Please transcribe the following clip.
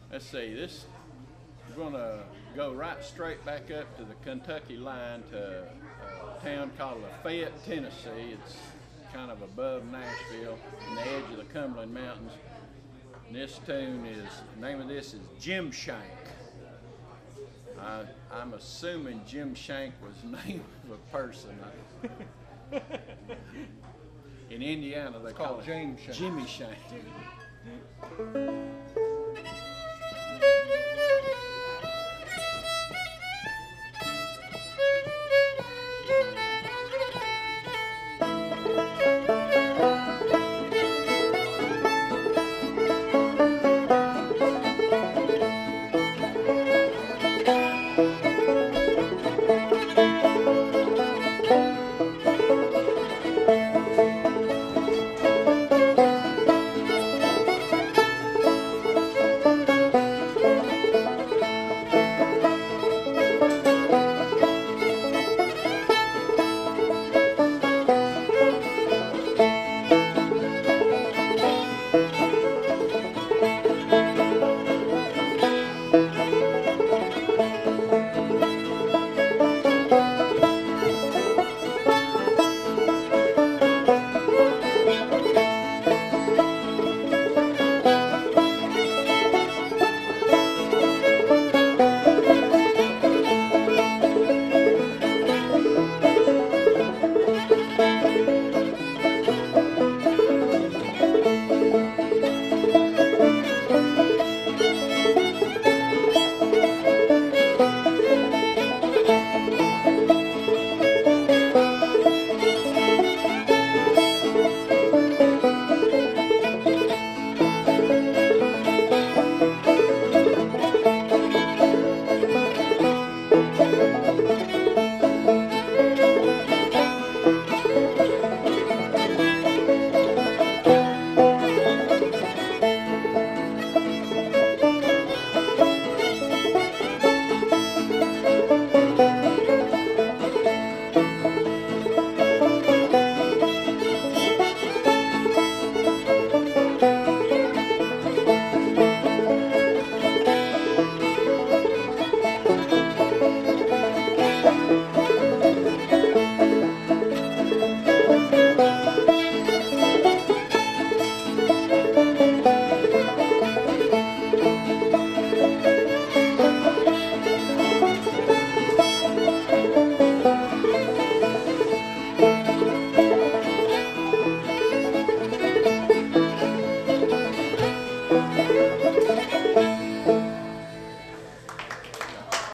Let's see, this, we're gonna go right straight back up to the Kentucky line to a town called Lafayette, Tennessee. It's kind of above Nashville, on the edge of the Cumberland Mountains. And this tune is, the name of this is Jim Shank. I'm assuming Jim Shank was the name of a person. In Indiana, they call it James Shank. Jimmy Shank.